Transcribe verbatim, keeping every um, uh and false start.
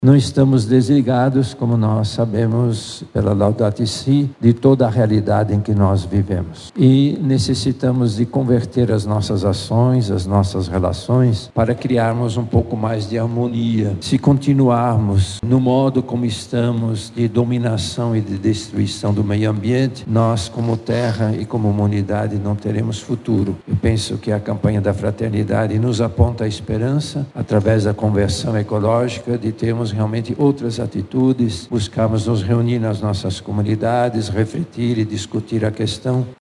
Não estamos desligados, como nós sabemos pela Laudato Si, de toda a realidade em que nós vivemos. E necessitamos de converter as nossas ações, as nossas relações, para criarmos um pouco mais de harmonia. Se continuarmos no modo como estamos, de dominação e de destruição do meio ambiente, nós, como terra e como humanidade, não teremos futuro. Eu penso que a campanha da fraternidade nos aponta a esperança, através da conversão ecológica, de termos realmente outras atitudes, buscarmos nos reunir nas nossas comunidades, refletir e discutir a questão